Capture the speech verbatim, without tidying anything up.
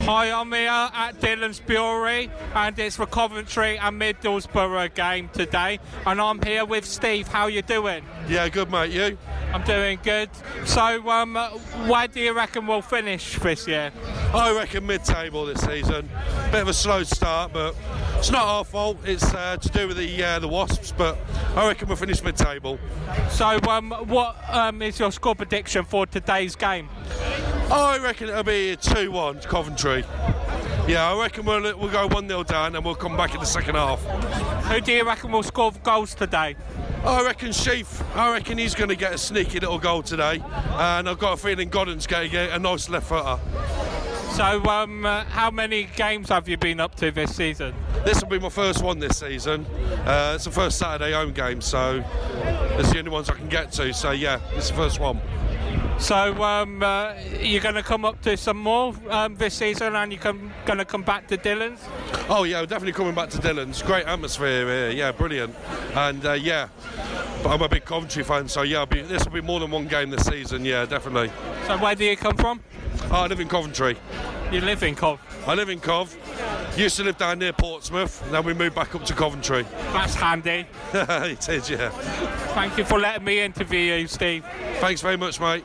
Hi, I'm here at Dillon's Brewery, and it's the Coventry and Middlesbrough game today, and I'm here with Steve. How you doing? Yeah, good mate, you? I'm doing good. So, um, where do you reckon we'll finish this year? I reckon mid-table this season. Bit of a slow start, but it's not our fault. It's uh, to do with the uh, the Wasps, but I reckon we'll finish mid-table. So, um, what um, is your score prediction for today's game? I reckon it'll be two one to Coventry. Yeah, I reckon we'll, we'll go one nil down and we'll come back in the second half. Who do you reckon will score goals today? I reckon Sheaf. I reckon he's going to get a sneaky little goal today, and I've got a feeling Godden's going to get a nice left footer. So, um, uh, how many games have you been up to this season? This will be my first one this season. Uh, it's the first Saturday home game, so it's the only ones I can get to. So yeah, it's the first one. So um, uh, you're going to come up to some more um, this season, and you're going to come back to Dillon's? Oh yeah, we're definitely coming back to Dillon's. Great atmosphere here, yeah, brilliant. And uh, yeah, but I'm a big Coventry fan, so yeah, be, this will be more than one game this season, yeah, definitely. So where do you come from? Oh, I live in Coventry. You live in Cov? I live in Cov. Used to live down near Portsmouth, then we moved back up to Coventry. That's handy. It is, yeah. Thank you for letting me interview you, Steve. Thanks very much, mate.